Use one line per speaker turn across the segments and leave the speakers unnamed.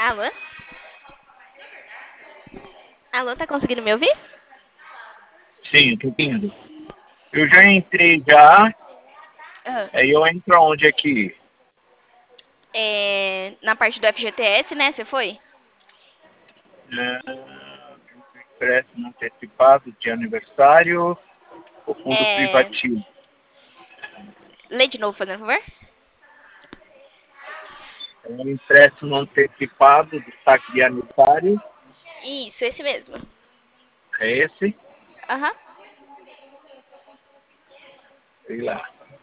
Alô? Alô, tá conseguindo me ouvir?
Sim, tô indo. Eu já entrei já.
Ah,
Aí eu entro onde aqui?
na parte do FGTS, né? Você foi?
Empréstimo antecipado de aniversário, o fundo
É,
privativo.
lê de novo, fazendo favor.
É um empréstimo antecipado do saque de aniversário.
Isso, esse mesmo.
É esse?
Aham.
Sei lá.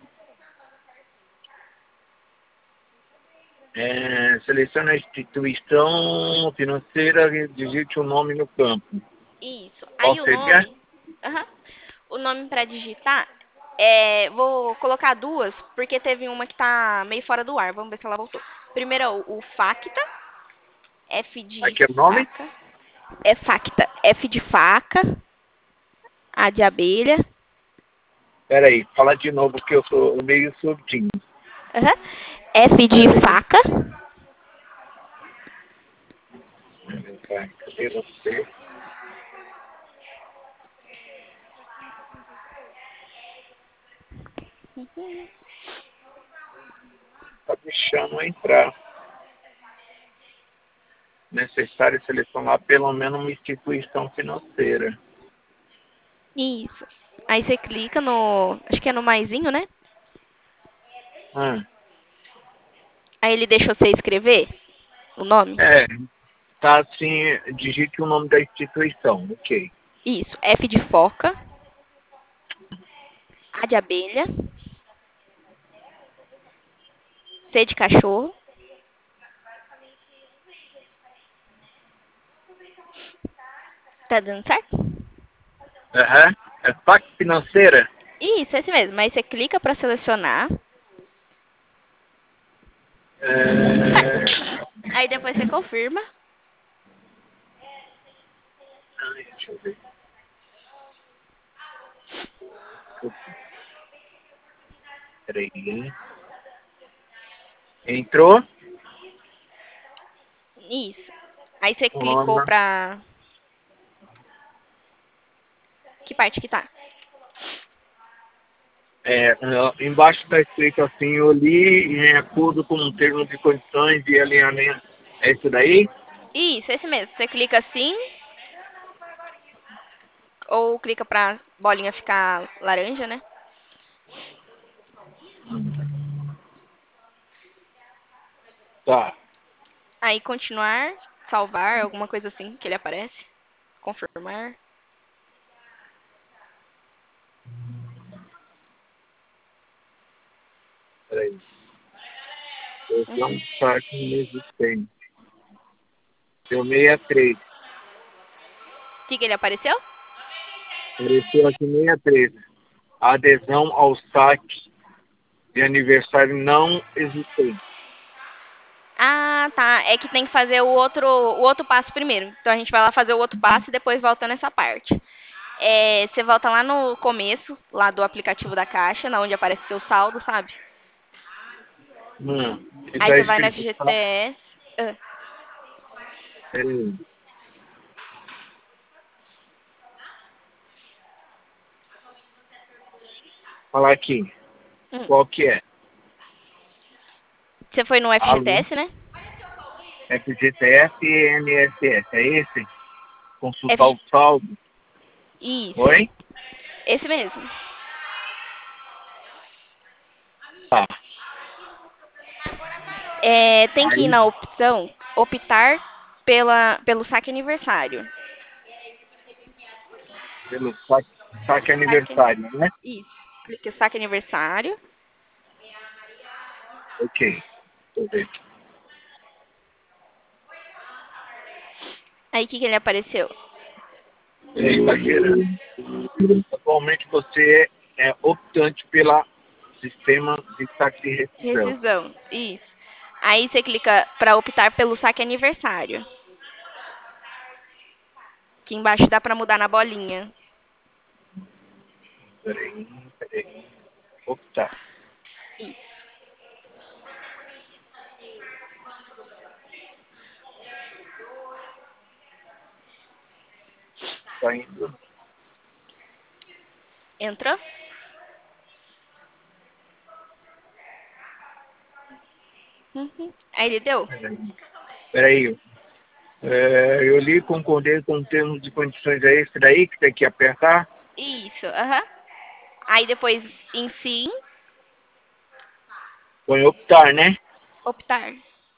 Selecione a instituição financeira e digite o nome no campo.
Isso.
Qual
Aí o
seria?
nome. Aham. O nome pra digitar vou colocar duas, porque teve uma que tá meio fora do ar. Vamos ver se ela voltou. Primeiro é o Facta. F de
Aqui é o nome?
faca. É Facta. F de faca. A de abelha.
Peraí, fala de novo que eu sou meio surdinho.
Aham. F de
Peraí.
faca.
Cadê você? Tá deixando eu entrar. Necessário selecionar pelo menos uma instituição financeira.
Isso. Aí você clica no. Acho que é no maisinho, né?
Ah,
Aí ele deixa você escrever o nome.
é, tá assim, digite o nome da instituição, ok.
Isso. F de foca. A de abelha. C de cachorro. Tá dando certo?
Aham, é PAC financeira?
Isso, esse mesmo. Aí você clica pra selecionar.
É...
Aí depois você confirma.
Ai, deixa eu ver. Peraí. Entrou?
Isso. Aí você clicou
Toma.
pra. Que parte que tá?
Embaixo está escrito assim, eu li em acordo com o termo de condições de alinhamento. É isso daí?
Isso, esse mesmo. Você clica assim. Ou clica pra bolinha ficar laranja, né?
Tá.
Aí continuar, salvar, alguma coisa assim que ele aparece. Confirmar.
Peraí. Eu
Uhum.
não está inexistente. Deu 63.
Que ele apareceu?
Apareceu aqui 63. A adesão ao saque de aniversário não existente.
Ah, tá. É que tem que fazer o outro passo primeiro. Então a gente vai lá fazer o outro passo e depois volta nessa parte. Você volta lá no começo, lá do aplicativo da Caixa, na onde aparece seu saldo, sabe? Aí
Está
você vai na
escrito saque.
FGTS. Ah,
Peraí. Falar aqui.
hum.
Qual que é?
Você foi no
Alô?
FGTS, né?
FGTS e NSS. É esse? Consultar
FG...
o saldo.
Isso.
Oi?
Esse mesmo.
Tá.
Tem que ir
Aí,
na opção optar pelo saque aniversário.
pelo saque
Saque...
aniversário, né?
Isso. Clique saque aniversário.
Ok. Deixa eu ver.
Aí o que ele apareceu?
Ele está gerando. Atualmente você é optante pela sistema de saque de rescisão.
Rescisão. Isso. Aí você clica para optar pelo saque aniversário. Aqui embaixo dá para mudar na bolinha.
Peraí. Optar.
Isso.
tá indo.
Entrou? Uhum. Aí ele deu?
Peraí. Eu li e concordei com o termo de condições. É esse daí que tem que apertar?
Isso, aham. Aí depois em sim,
Põe optar, né?
optar.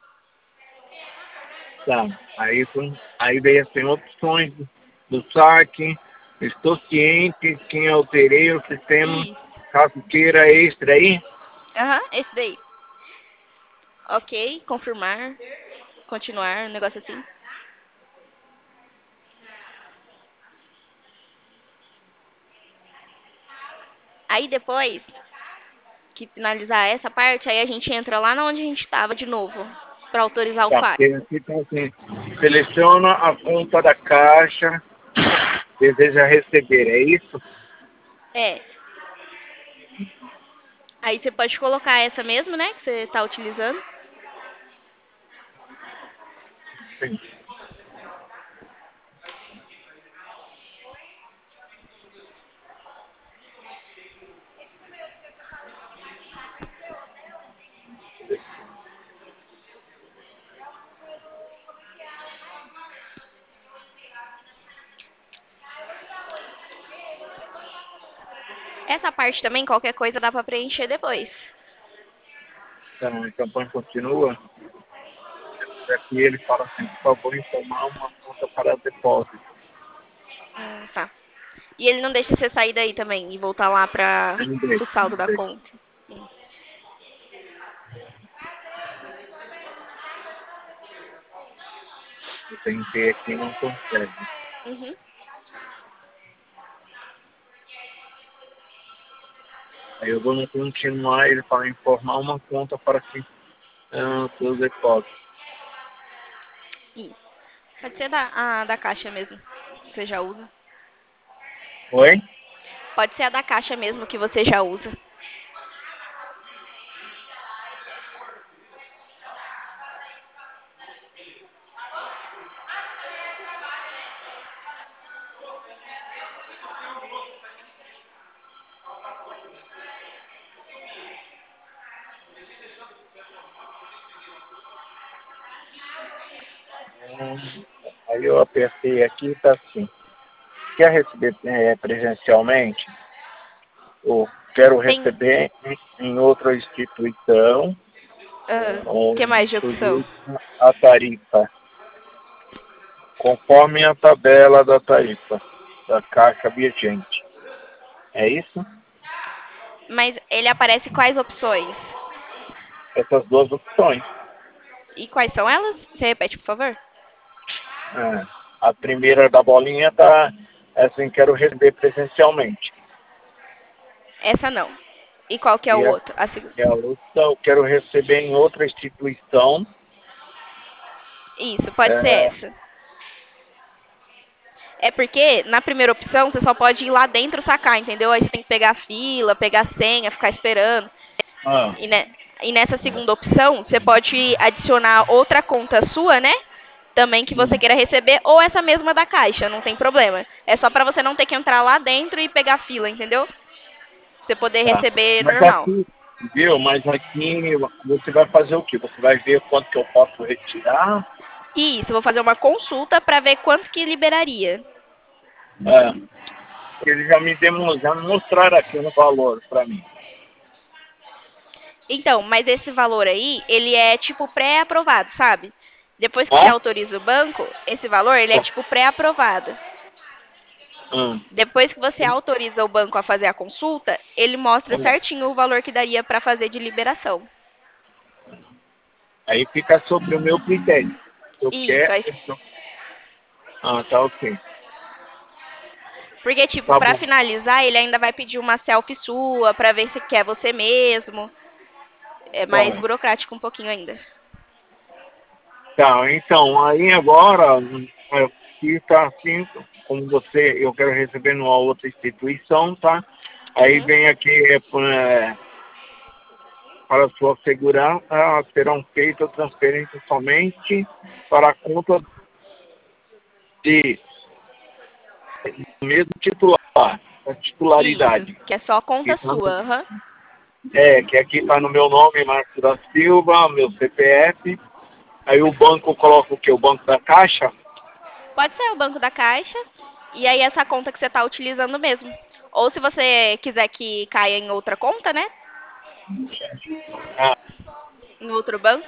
Tá. Aí veio assim, opções do saque. Estou ciente que alterei o sistema.
Isso.
Caso queira extra aí.
Aham, esse daí. Ok, confirmar, continuar, um negócio assim. Aí depois que finalizar essa parte, aí a gente entra lá na onde a gente estava de novo, para autorizar o
Tá,
fax.
porque aqui tá assim. Seleciona a conta da caixa. Deseja receber, é isso?
É. Aí você pode colocar essa mesmo, né, que você está utilizando.
Sim.
Essa parte também, qualquer coisa dá para preencher depois.
Então, a campanha continua. Aqui ele fala assim, por favor, informar uma conta para depósito.
Tá. E ele não deixa você sair daí também e voltar lá para
Não deixa,
o saldo
não
da
deixa.
conta.
Eu tentei aqui e não consegue.
Uhum.
Aí eu vou no continuar, ele fala informar uma conta para que seus depósitos.
Isso. Pode ser da caixa mesmo, que você já usa.
Oi?
Pode ser a da caixa mesmo que você já usa.
Aí eu apertei aqui e tá assim. Quer receber presencialmente? Ou quero
Tem.
receber em outra instituição
O
ou
que mais de opção?
sujeito a tarifa, conforme a tabela da tarifa da Caixa vigente. É isso?
Mas ele aparece quais opções?
Essas duas opções.
E quais são elas? Você repete, por favor?
É. A primeira da bolinha tá assim, quero receber presencialmente.
Essa não. E qual que é o
E a,
outro? A segunda.
e a outra, eu quero receber em outra instituição.
Isso, pode ser
É,
essa. É porque na primeira opção você só pode ir lá dentro sacar, entendeu? Aí você tem que pegar a fila, pegar a senha, ficar esperando.
ah,
E, né, e nessa segunda opção você pode adicionar outra conta sua, né? Também que você queira receber, ou essa mesma da caixa, não tem problema. É só pra você não ter que entrar lá dentro e pegar fila, entendeu? Você poder
tá.
receber
Mas
normal.
aqui, viu? Mas aqui você vai fazer o quê? Você vai ver quanto que eu posso retirar?
Isso, vou fazer uma consulta pra ver quanto que liberaria.
É, eles já me mostraram aqui no valor para mim.
Então, mas esse valor aí, ele é tipo pré-aprovado, sabe? Depois que você
Ó,
autoriza o banco, esse valor, ele é tipo pré-aprovado.
hum,
Depois que você autoriza o banco a fazer a consulta, ele mostra
hum.
certinho o valor que daria para fazer de liberação.
Aí fica sobre o meu critério. Se eu
Isso,
quero.
aí,
Tá ok.
porque tipo,
Tá
para
bom.
finalizar, ele ainda vai pedir uma selfie sua para ver se quer você mesmo. É mais
Tá.
burocrático um pouquinho ainda.
Tá, então, aí agora, aqui tá assim, como você, eu quero receber numa outra instituição, tá? Aí
Uhum.
vem aqui, para sua segurança, serão feitas transferências somente para a conta de O mesmo titular, a titularidade.
Isso, que é só conta
Isso,
sua. Aham.
que aqui está no meu nome, Marcos da Silva, meu CPF. Aí o banco coloca o quê? O banco da Caixa?
Pode ser o banco da Caixa e aí essa conta que você está utilizando mesmo. Ou se você quiser que caia em outra conta, né?
Ah,
Em outro banco.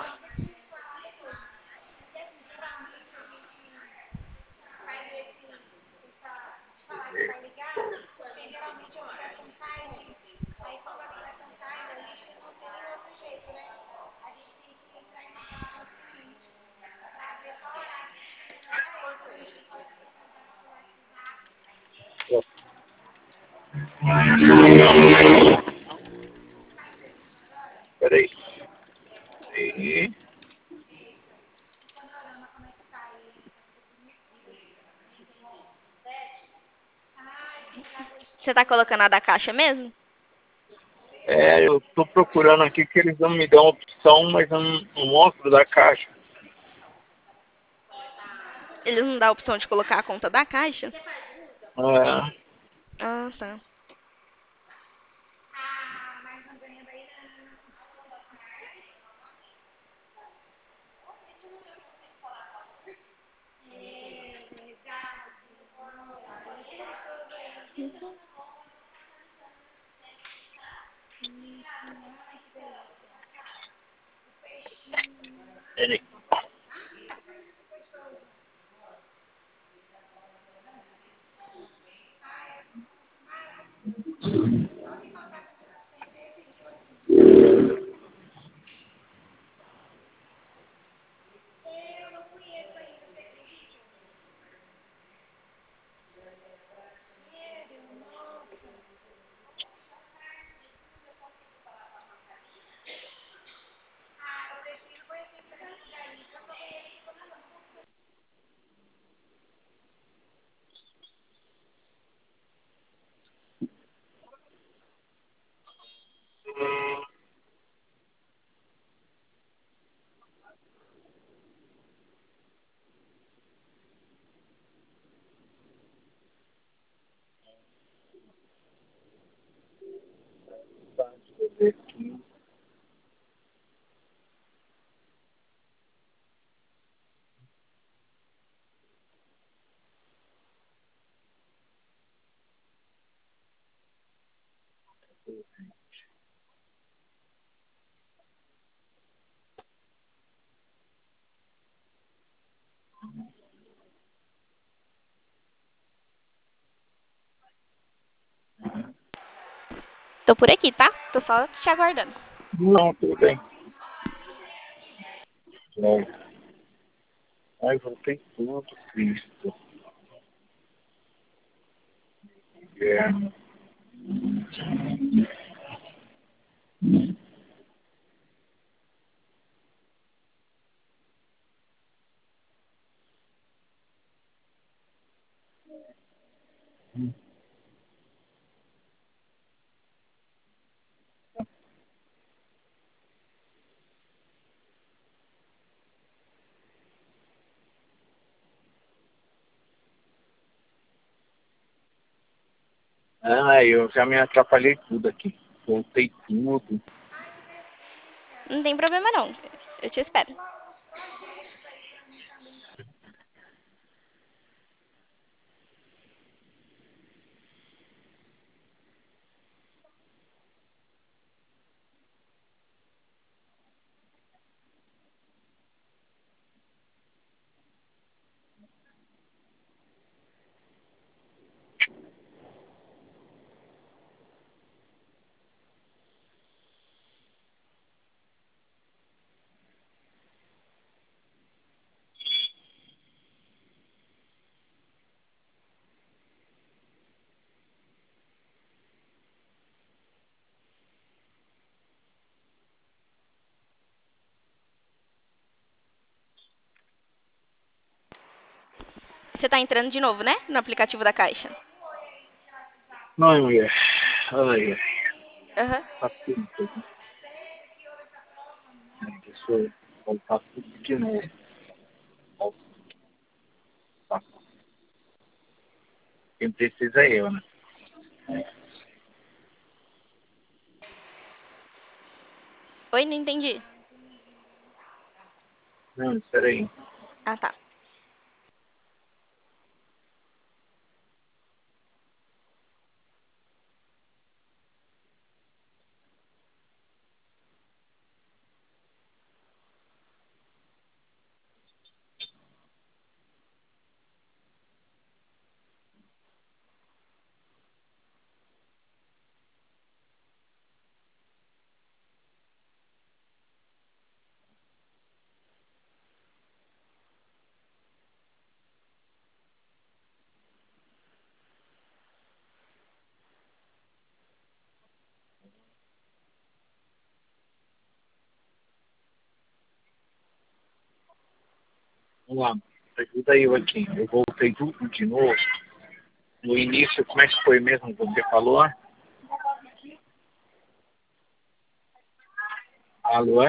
peraí. E,
Você está colocando a da Caixa mesmo?
eu estou procurando aqui que eles não me dão opção, mas eu não mostro da Caixa.
Eles não dão a opção de colocar a conta da Caixa?
É,
Ah, tá.
peraí. Deixa eu ver aqui.
Tô por aqui, tá? Tô só te aguardando.
Não, tudo bem. Não. Ai, voltei tudo, Cristo. É. Eu já me atrapalhei tudo aqui. Voltei tudo.
Não tem problema não. Eu te espero. Você tá entrando de novo, né? No aplicativo da Caixa.
Não, mulher. Ai, ai.
Aham.
Tá tudo. Deixa eu voltar tudo de novo. Tá. Quem precisa é eu, né?
Oi, não entendi.
Não, espera aí.
Ah, tá.
Vamos lá. Ajuda eu aqui. Eu voltei tudo de novo. No início, como é que foi mesmo que você falou? Alô?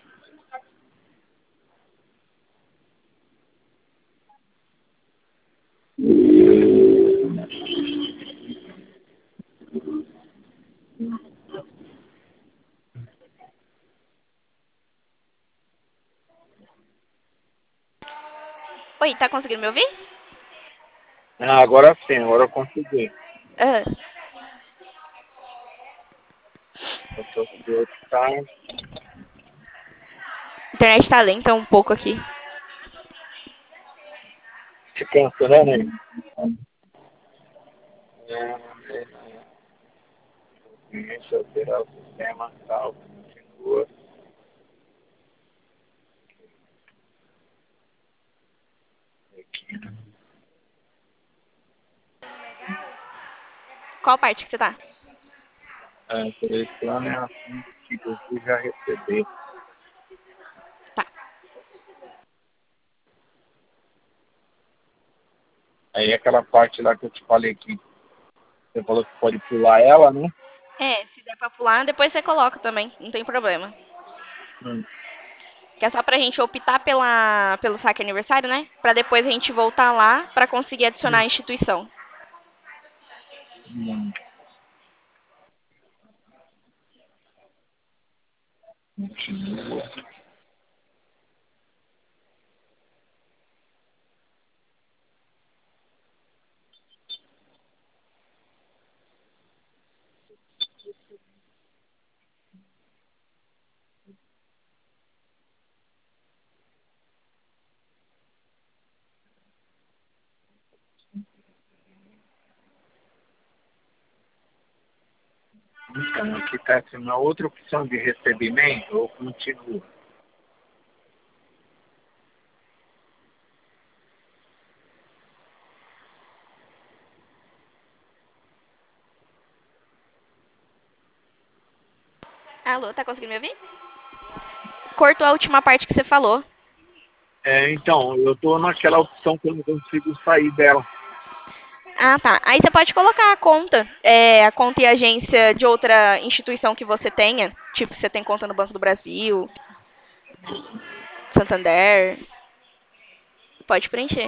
Oi, tá conseguindo me ouvir?
Ah, agora sim, agora eu consegui.
Ah,
Eu tô aqui outro tá.
a internet tá lenta um pouco aqui.
Se cancelando aí. Deixa eu alterar o sistema, tal, continua. Aqui.
Qual parte que você tá?
Selecione assim que você já recebeu.
Tá.
Aí aquela parte lá que eu te falei que você falou que pode pular ela, né?
É, se der pra pular, depois você coloca também, não tem problema.
Hum,
Que é só pra gente optar pelo saque aniversário, né? Pra depois a gente voltar lá pra conseguir adicionar a instituição.
hum, continua. Então, aqui está assim, uma outra opção de recebimento ou continua.
Alô, tá conseguindo me ouvir? Cortou a última parte que você falou.
Então, eu estou naquela opção que eu não consigo sair dela.
Ah, tá. Aí você pode colocar a conta e agência de outra instituição que você tenha. Tipo, você tem conta no Banco do Brasil, Santander. Pode preencher.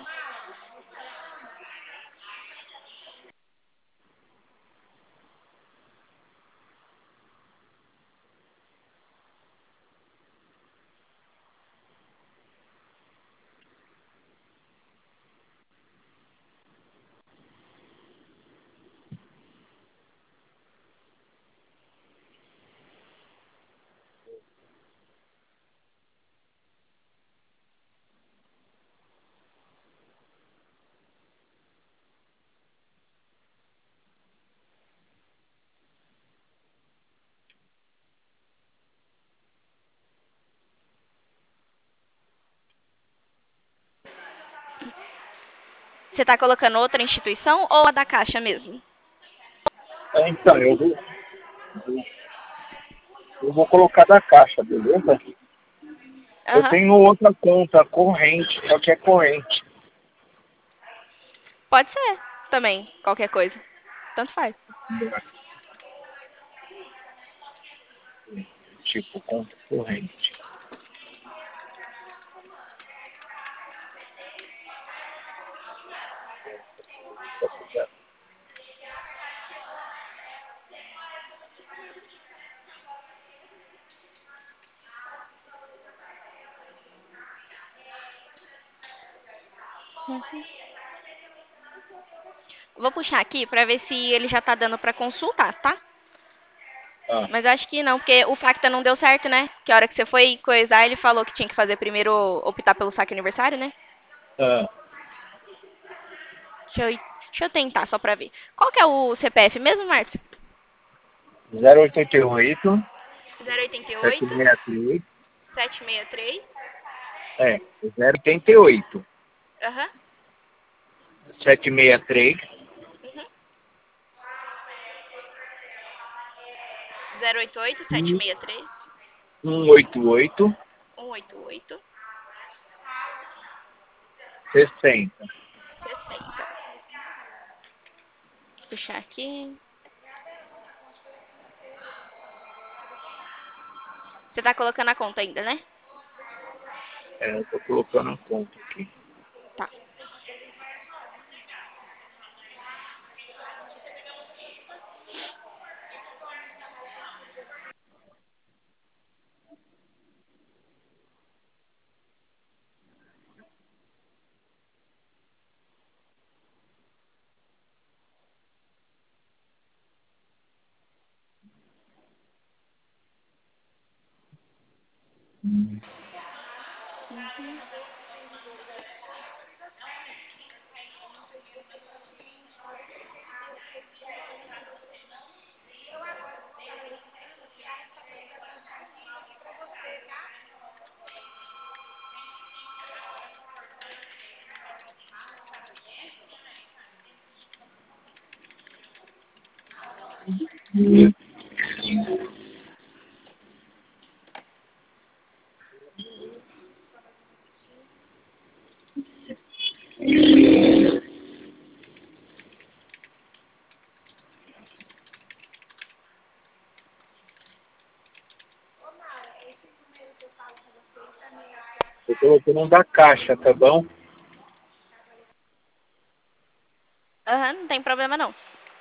Você tá colocando outra instituição ou a da Caixa mesmo?
Então, eu vou colocar da caixa, beleza? Eu
Aham.
tenho outra conta corrente, só que é corrente.
Pode ser também, qualquer coisa. Tanto faz.
Tipo, conta corrente.
Vou puxar aqui pra ver se ele já tá dando pra consultar, tá?
Ah,
Mas acho que não, porque o Facta não deu certo, né? Que a hora que você foi coisar, ele falou que tinha que fazer primeiro optar pelo saque aniversário, né?
ah,
Deixa eu tentar só pra ver. Qual que é o CPF mesmo, Márcio?
088
088
763
763.
é, 088
Aham.
763
Uhum. 088 763
188
188
60.
60. Vou puxar aqui. Você tá colocando a conta ainda, né?
É, eu tô colocando a conta aqui.
Tá.
Tô colocando um da caixa, tá bom?
Aham, não tem problema não.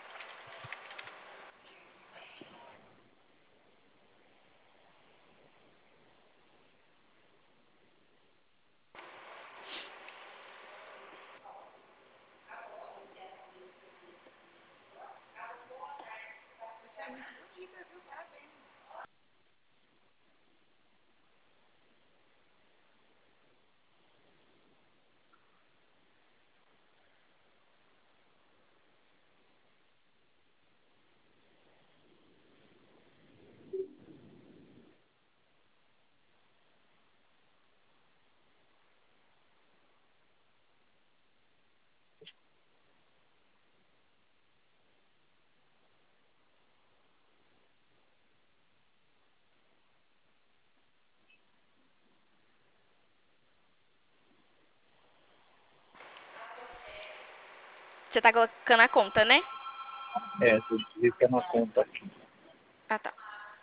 Você tá colocando a conta, né?
É, tô digitando a conta aqui.
Ah, tá.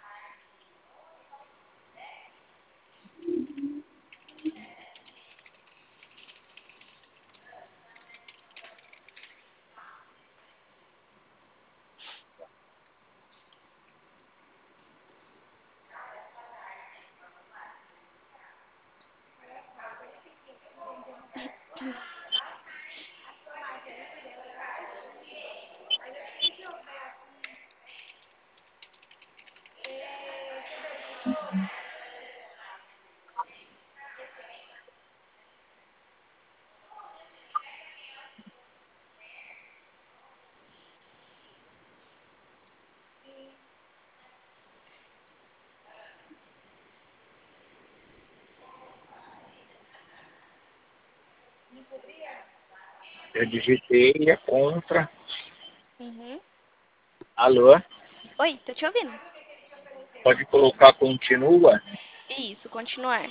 Eu digitei a contra.
Uhum.
Alô?
Oi, tô te ouvindo.
Pode colocar continua?
Isso, continuar.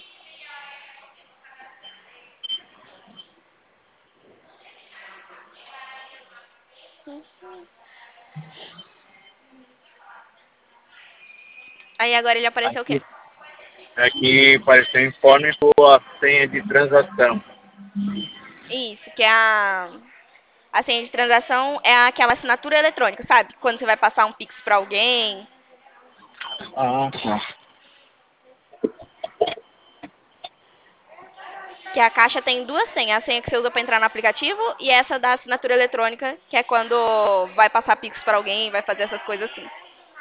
Aí agora ele apareceu o quê?
Aqui, aqui apareceu informe com a senha de transação.
Isso, que é a A senha de transação é aquela assinatura eletrônica, sabe? Quando você vai passar um Pix para alguém.
Ah, tá.
Que a Caixa tem duas senhas. A senha que você usa para entrar no aplicativo e essa da assinatura eletrônica, que é quando vai passar Pix para alguém, vai fazer essas coisas assim.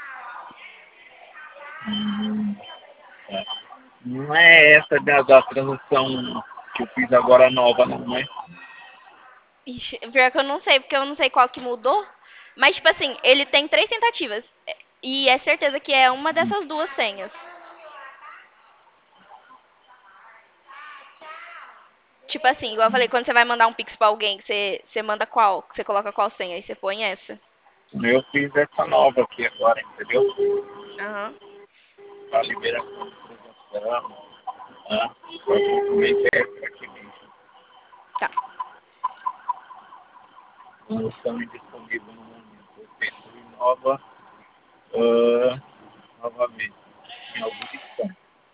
Hum, é. Não é essa da transação que eu fiz agora nova, não é?
Ixi, pior que eu não sei, porque eu não sei qual que mudou. Mas, tipo assim, ele tem 3 tentativas. E é certeza que é uma dessas duas senhas. Tipo assim, igual eu falei, quando você vai mandar um Pix pra alguém, você manda qual? Você coloca qual senha? Aí você põe essa.
Eu fiz essa nova aqui agora, entendeu?
Aham.
A liberação de transação, né? Provavelmente é essa aqui mesmo.
Tá.
Não estão indisponíveis no momento. Eu tento nova, ah, novamente, em algum instante.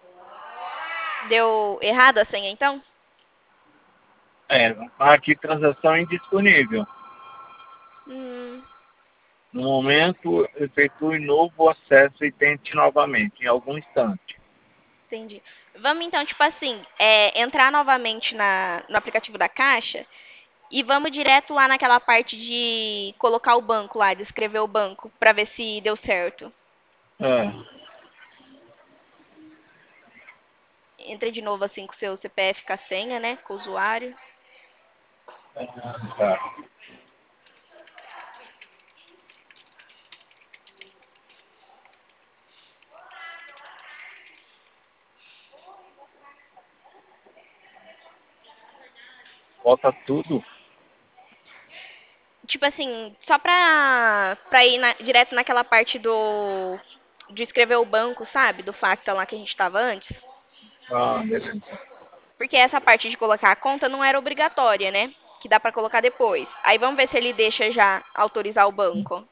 Deu errado a senha, então?
É, aqui transação indisponível.
Hum,
No momento, efetue novo acesso e tente novamente, em algum instante.
entendi. Vamos então, tipo assim, entrar novamente no aplicativo da Caixa e vamos direto lá naquela parte de colocar o banco lá, de escrever o banco, pra ver se deu certo.
É,
Entra de novo assim com o seu CPF com a senha, né? Com o usuário.
tá. Bota tudo.
Tipo assim, só pra ir direto naquela parte de escrever o banco, sabe? Do Facta lá que a gente tava antes.
Ah, beleza.
Porque essa parte de colocar a conta não era obrigatória, né? Que dá pra colocar depois. Aí vamos ver se ele deixa já autorizar o banco.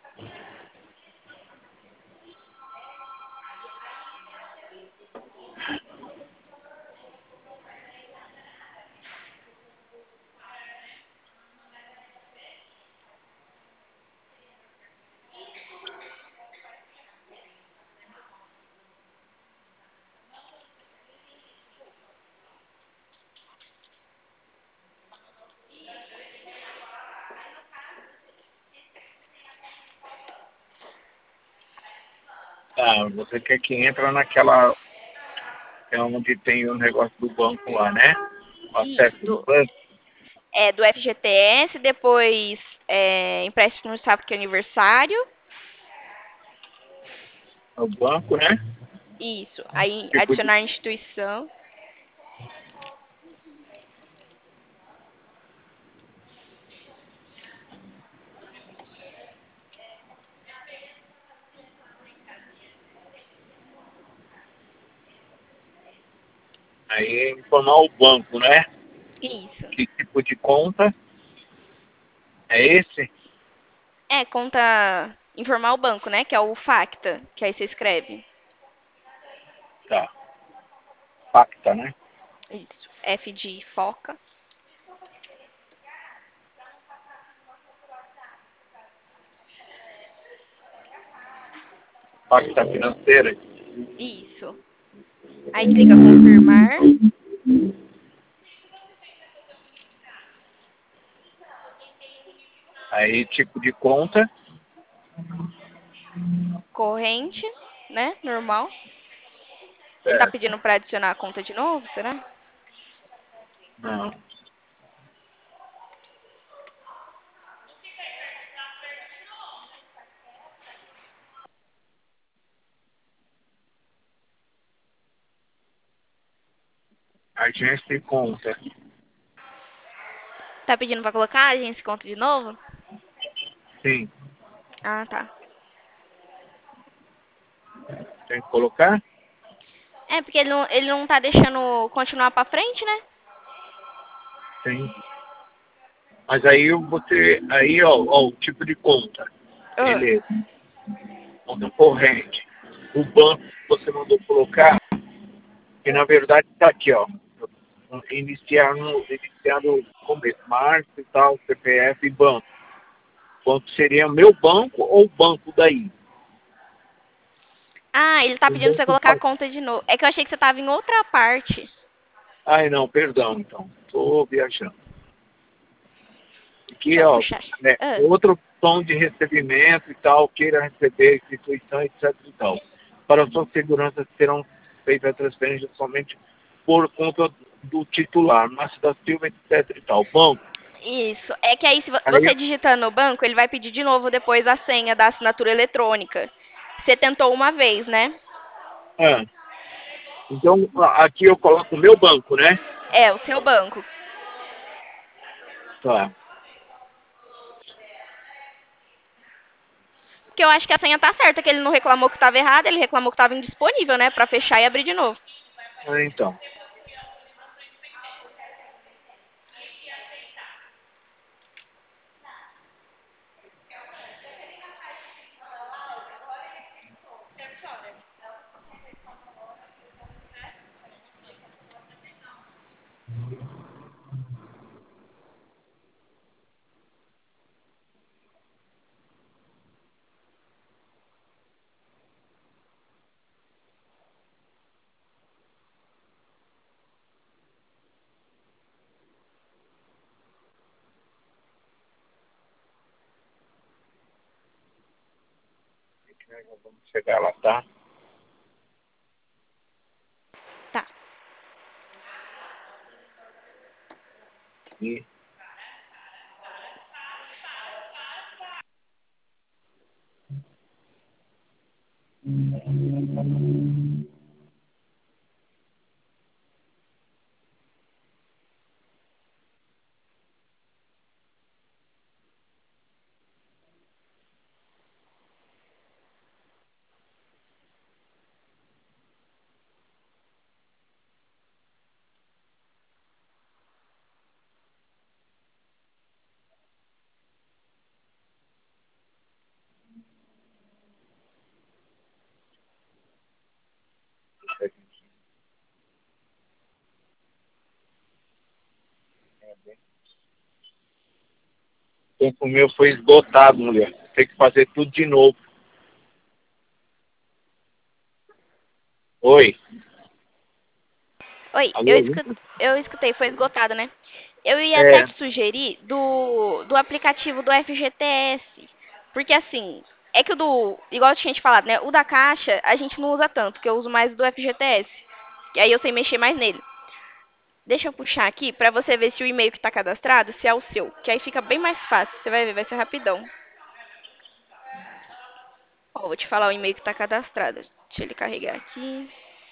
Tá, você quer que entra naquela, é onde tem o negócio do banco lá, né? O
Isso,
acesso do banco,
do FGTS, depois empréstimo no sábado que é aniversário.
o banco, né?
Isso. Aí
Tipo de,
adicionar instituição.
aí informar o banco, né?
Isso.
Que tipo de conta é esse?
Conta. Informar o banco, né? Que é o Facta, que aí você escreve.
Tá, pacta, né?
Isso. F de foca.
Pacta financeira.
Isso. Aí clica confirmar.
Aí tipo de conta,
Corrente, né? Normal. Ele tá
certo?
pedindo pra adicionar a conta de novo, será?
Não. Agência e conta.
Tá pedindo pra colocar a agência e conta de novo?
Sim.
Ah, tá.
Tem que colocar?
Porque ele não tá deixando continuar pra frente, né?
Sim. Mas aí você, aí ó, o tipo de conta.
Ah,
Beleza. Conta corrente. O banco que você mandou colocar, que na verdade está aqui, ó. iniciar no começo, marca e tal, CPF e banco. Banco seria meu banco ou banco daí?
Ah, ele tá
O
pedindo pra você
banco
colocar a conta de novo. É que eu achei que você tava em outra parte.
Ai, não, perdão, então. Estou viajando. Aqui,
Deixa eu
ó,
puxar.
né,
Ah,
outra opção de recebimento e tal, queira receber instituição, etc e tal. Para sua segurança, serão feitas a transferência somente por conta do titular, Márcio da Silva, etc e tal. Bom,
isso. É que aí, se
aí,
você digitando no banco, ele vai pedir de novo depois a senha da assinatura eletrônica. Você tentou uma vez, né?
ah, então, aqui eu coloco o meu banco, né?
É, o seu banco.
Tá.
Porque eu acho que a senha tá certa, que ele não reclamou que estava errado, ele reclamou que estava indisponível, né? Pra fechar e abrir de novo.
Então. Vamos chegar lá, tá?
Tá.
E o tempo meu foi esgotado, mulher. Tem que fazer tudo de novo. Oi.
Oi,
Alô?
eu escutei, foi esgotado, né? Eu ia até
É,
te sugerir do aplicativo do FGTS. Porque assim, é que o do, igual eu tinha te falado, né? O da Caixa a gente não usa tanto, que eu uso mais o do FGTS. E aí eu sei mexer mais nele. Deixa eu puxar aqui pra você ver se o e-mail que tá cadastrado, se é o seu. Que aí fica bem mais fácil. Você vai ver, vai ser rapidão. Ó, vou te falar o e-mail que tá cadastrado. Deixa ele carregar aqui.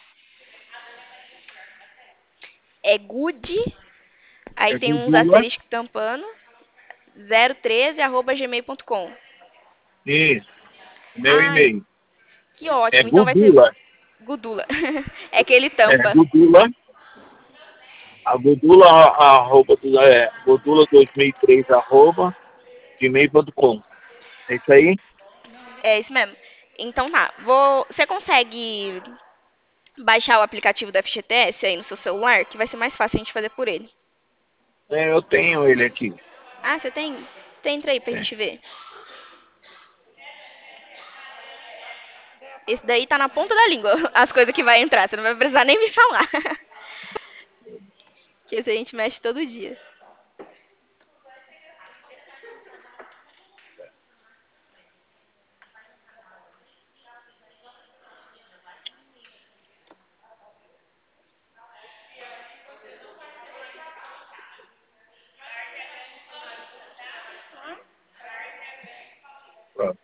É good, aí
é
tem uns
Gudula.
asteriscos tampando, 013@gmail.com.
Isso. Meu
Ai,
e-mail.
que
É
ótimo. Então vai ser
Gudula.
Gudula. É que ele
É
tampa.
Gudula. A Gudula, arroba, Gudula 2003, arroba, gmail.com. É isso aí?
É isso mesmo. Então tá. Você consegue baixar o aplicativo do FGTS aí no seu celular, que vai ser mais fácil a gente fazer por ele.
É, eu tenho ele aqui.
Ah, você tem? Entra aí pra
É.
gente ver. Esse daí tá na ponta da língua, as coisas que vai entrar. Você não vai precisar nem me falar. Que esse a gente mexe todo dia.
Pronto.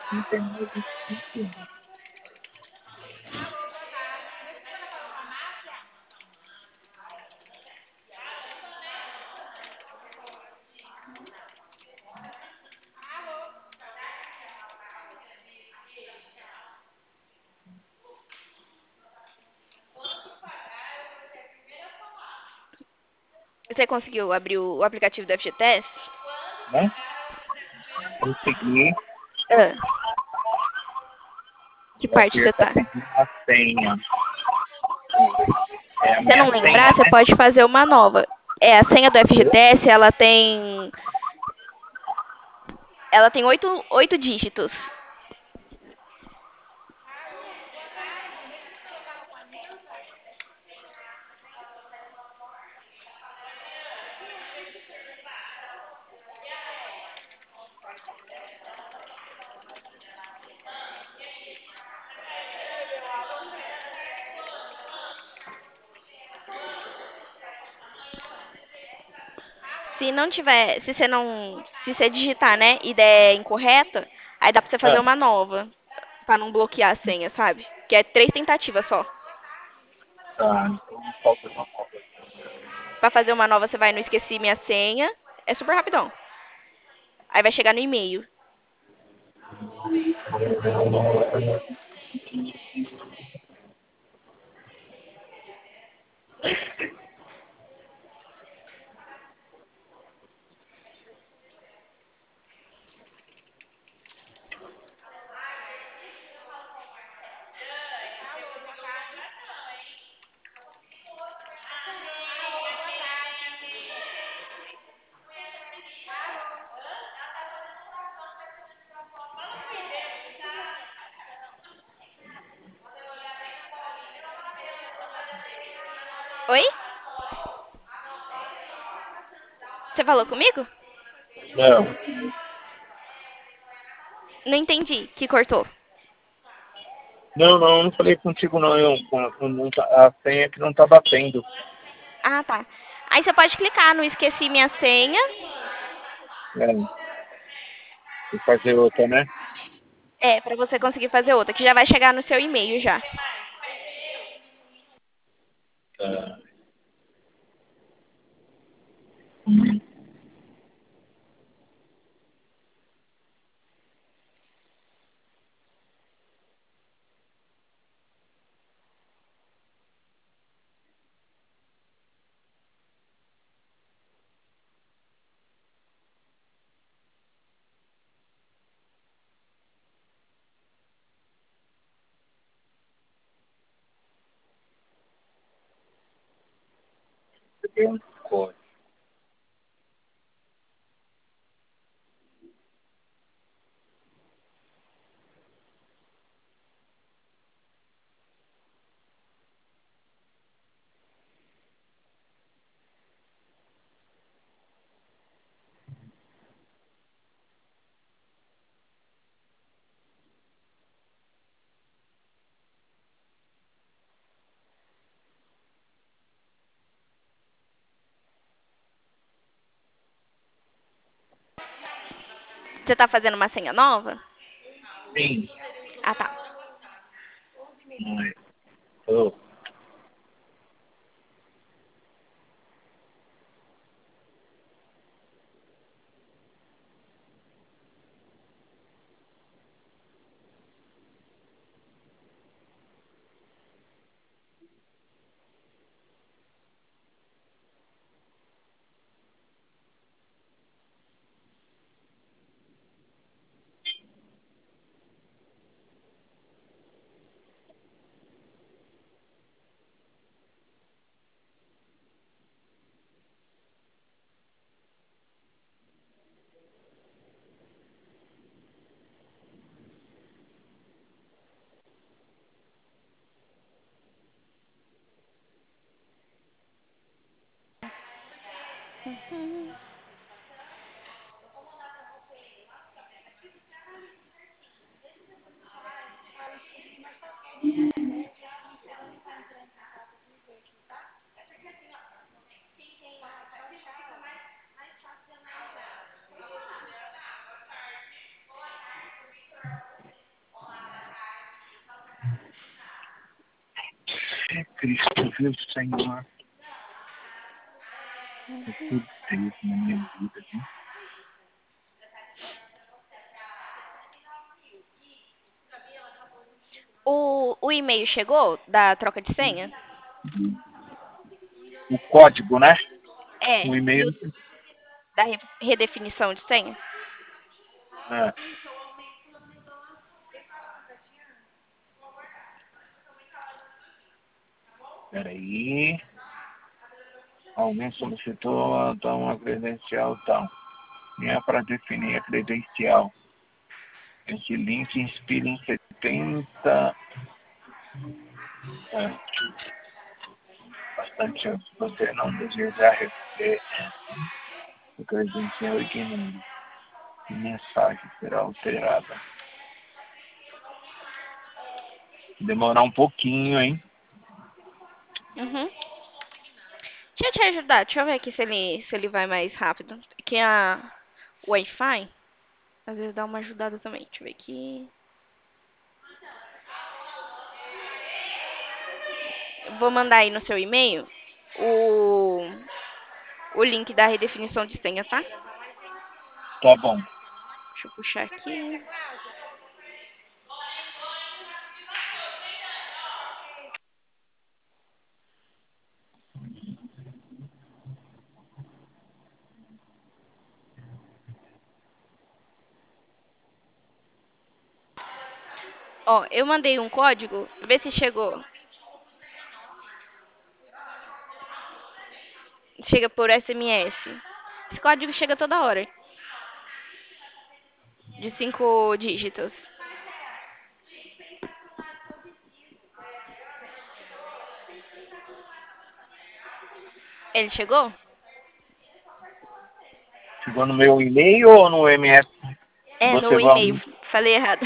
Você conseguiu abrir o aplicativo do FGTS?
Né? Consegui.
Ah, que parte
Aqui
você
está
tá?
pedindo a senha.
Hum.
É a
Se você não
minha senha,
lembrar, você
né?
pode fazer uma nova. É, a senha do FGTS, ela tem oito dígitos. Se não tiver, se você digitar, né, e der incorreta, aí dá pra você fazer
Ah,
uma nova, pra não bloquear a senha, sabe? Que é 3 tentativas só.
tá. Então falta uma cópia.
Pra fazer uma nova, você vai no esqueci minha senha, é super rapidão. Aí vai chegar no e-mail. Oi? Você falou comigo?
Não,
Não entendi, que cortou.
não falei contigo não. Não a senha que não tá batendo.
Ah, tá. Aí você pode clicar no esqueci minha senha.
É, e fazer outra, né?
É, pra você conseguir fazer outra, que já vai chegar no seu e-mail já.
Tá. Tem um código.
Você tá fazendo uma senha nova?
Sim.
Ah, tá.
Ai, tô. É Cristo, viu, Senhor? É tudo Deus na minha vida, viu?
O e-mail chegou da troca de senha?
O código, né?
É.
O
E
e-mail.
da redefinição de senha?
É, peraí. Alguém solicitou então, uma credencial tal. E é para definir a credencial. Esse link inspira em 70. É, bastante chance de você não desejar receber o credencial ignore. A mensagem será alterada. Demorar um pouquinho, hein?
Uhum. Deixa eu te ajudar. Deixa eu ver aqui se ele vai mais rápido. Aqui o Wi-Fi, às vezes dá uma ajudada também. Deixa eu ver aqui. Eu vou mandar aí no seu e-mail o, o link da redefinição de senha, tá?
Tá bom.
Deixa eu puxar aqui. Ó, eu mandei um código. Vê se chegou. Chega por SMS. Esse código chega toda hora. De 5 dígitos. Ele chegou?
Chegou no meu e-mail ou no MS?
É,
Você
no
vai.
e-mail. Falei errado.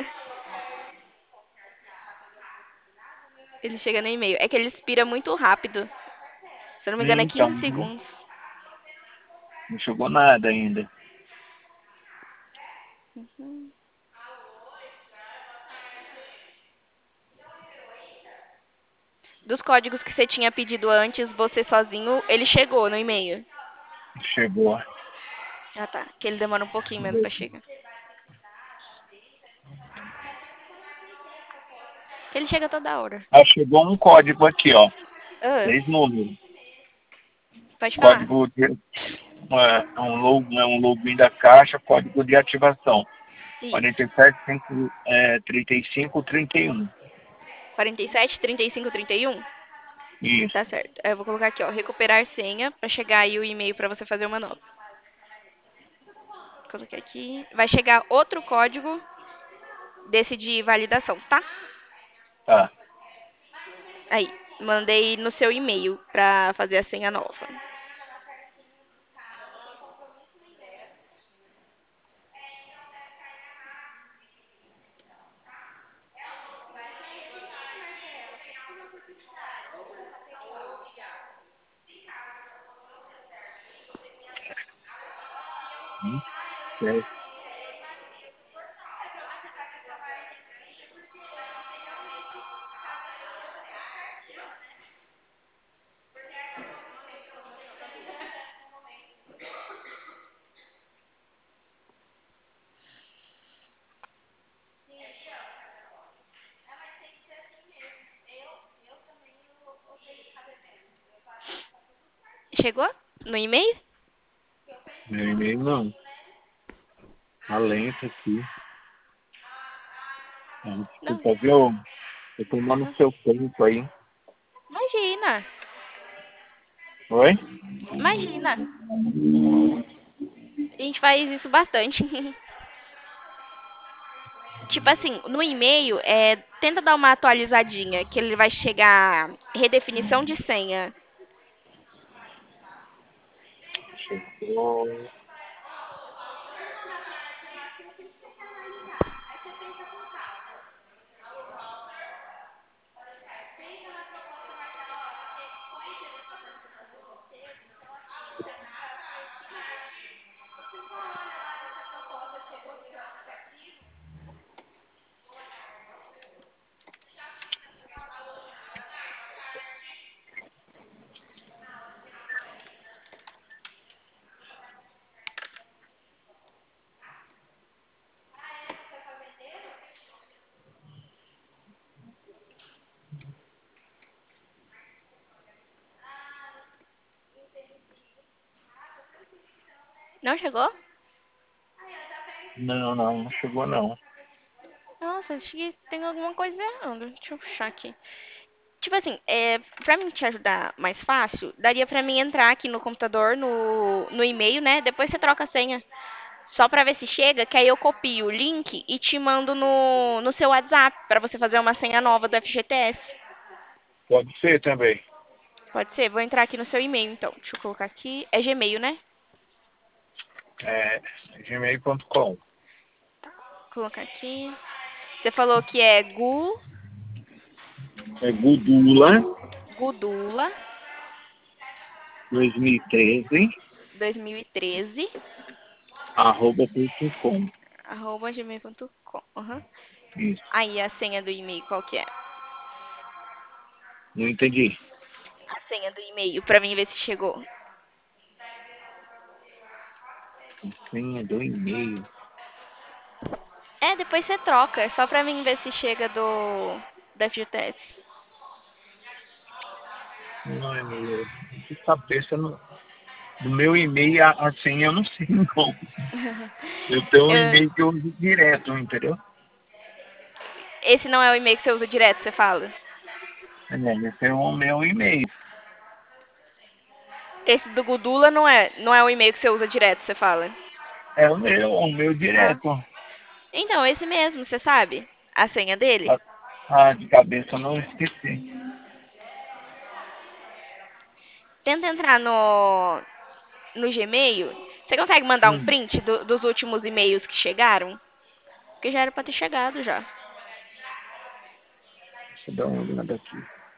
Ele chega no e-mail. É que ele expira muito rápido. Se eu não me engano, é
Então,
15 segundos.
não chegou nada ainda.
Dos códigos que você tinha pedido antes, você sozinho, ele chegou no e-mail.
Chegou.
Ah, tá. Que ele demora um pouquinho mesmo pra chegar. Que ele chega toda hora.
Ah, chegou um código aqui, ó.
Ah,
6 números.
pode falar.
Código de, é um login da caixa, código de ativação.
Isso.
47 35 31.
47, 35, 31?
Isso.
Tá certo. Eu vou colocar aqui, ó. Recuperar senha pra chegar aí o e-mail pra você fazer uma nova. Coloquei aqui. Vai chegar outro código desse de validação, tá?
Tá.
Aí. Mandei no seu e-mail pra fazer a senha nova.
Certo.
Chegou? No e-mail?
Meu e-mail não. Tá lento aqui.
Não.
Desculpa, viu? Eu tô tomando seu tempo aí.
Imagina.
Oi?
Imagina. A gente faz isso bastante. Tipo assim, no e-mail, tenta dar uma atualizadinha, que ele vai chegar redefinição de senha.
Chegou.
Não chegou?
Não chegou não.
Nossa, acho que tem alguma coisa errando. Deixa eu puxar aqui. Tipo assim, pra mim te ajudar mais fácil, daria pra mim entrar aqui no computador, no e-mail, né? Depois você troca a senha. Só pra ver se chega, que aí eu copio o link e te mando no seu WhatsApp pra você fazer uma senha nova do FGTS.
Pode ser também.
Pode ser? Vou entrar aqui no seu e-mail, então. Deixa eu colocar aqui. É Gmail, né?
É gmail.com.
Vou colocar aqui. Você falou que é
É Gudula
Gudula
2013
2013
@.com.
arroba gmail.com. Uhum.
Isso.
Aí a senha do e-mail, qual que é?
Não entendi.
A senha do e-mail, pra mim ver se chegou.
Senha do e-mail.
Depois você troca. É só pra mim ver se chega da FGTS.
Não, é meu. De cabeça, no meu e-mail, a senha eu não sei, não. Eu tenho um
Eu-
e-mail que eu uso direto, entendeu?
esse não é o e-mail que você usa direto, você fala?
Esse é o meu e-mail.
Esse do Gudula não é o e-mail que você usa direto, você fala?
É o meu
Ah.
direto.
Então, esse mesmo, você sabe? A senha dele?
De cabeça eu não esqueci.
Tenta entrar no Gmail. Você consegue mandar um
Hum,
print dos últimos e-mails que chegaram? Porque já era pra ter chegado já.
deixa eu dar uma olhada aqui.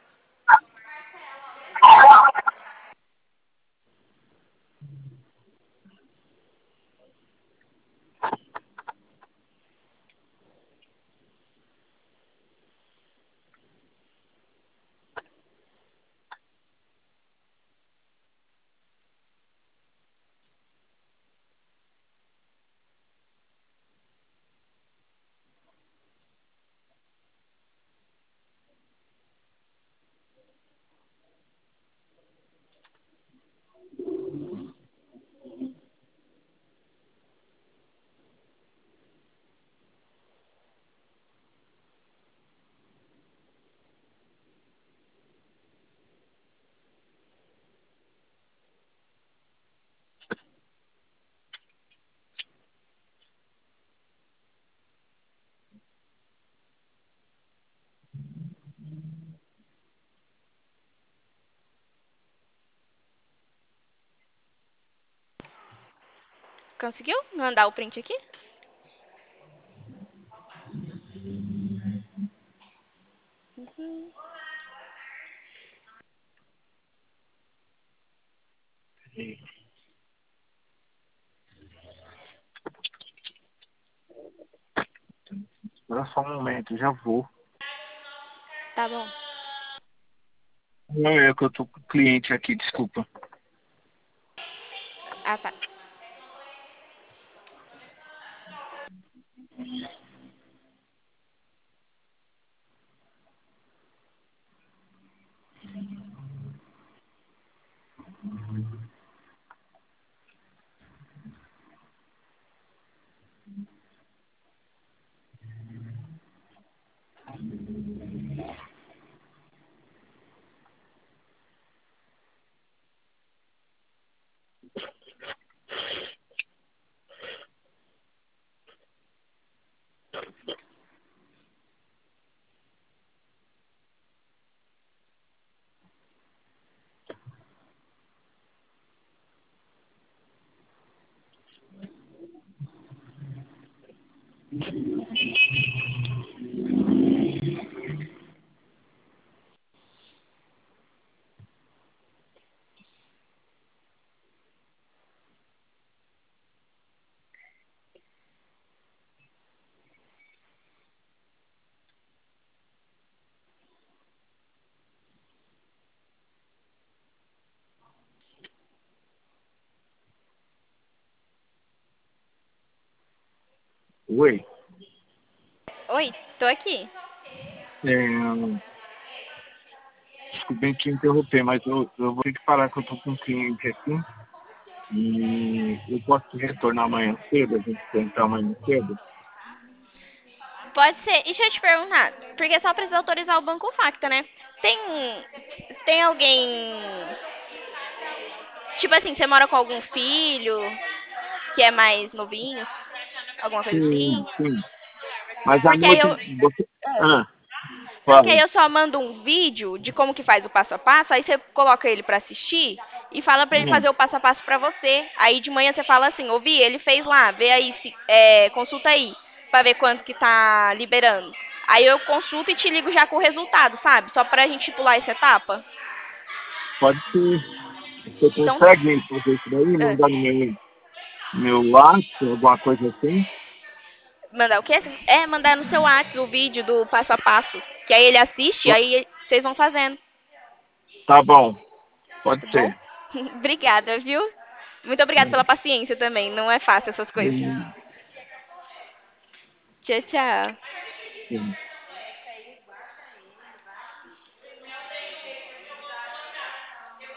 Conseguiu mandar o print aqui? Uhum.
Espera só um momento, já vou.
Tá bom.
Não é que eu tô com o cliente aqui, desculpa.
Ah, tá.
Oi.
Oi, tô aqui.
É, desculpe te interromper, mas eu vou ter que parar que eu tô com um cliente aqui. E eu posso te retornar amanhã cedo, a gente tentar amanhã cedo?
Pode ser. E deixa eu te perguntar, porque só precisa autorizar o Banco Facta, né? Tem, tem alguém, tipo assim, você mora com algum filho que é mais novinho, alguma coisa
Sim,
assim?
sim. Mas a
Porque aí
moça.
eu,
Você... Ah,
não, que aí
fala.
eu só mando um vídeo de como que faz o passo a passo, aí você coloca ele pra assistir e fala pra ele
Hum,
fazer o passo a passo pra você. Aí de manhã você fala assim, ouvi, ele fez lá, vê aí, consulta aí, pra ver quanto que tá liberando. Aí eu consulto e te ligo já com o resultado, sabe? Só pra gente pular essa etapa.
pode ser. Você
Então tá.
consegue fazer isso daí?
É.
Mandar no meu WhatsApp, alguma coisa assim?
Mandar o quê? Mandar no seu WhatsApp o vídeo do passo a passo. Que aí ele assiste, aí vocês vão fazendo,
Tá bom,
tá
pode
bom?
ser.
Obrigada, viu? Muito obrigada pela paciência também. Não é fácil essas coisas.
Hum,
Tchau, tchau.
sim.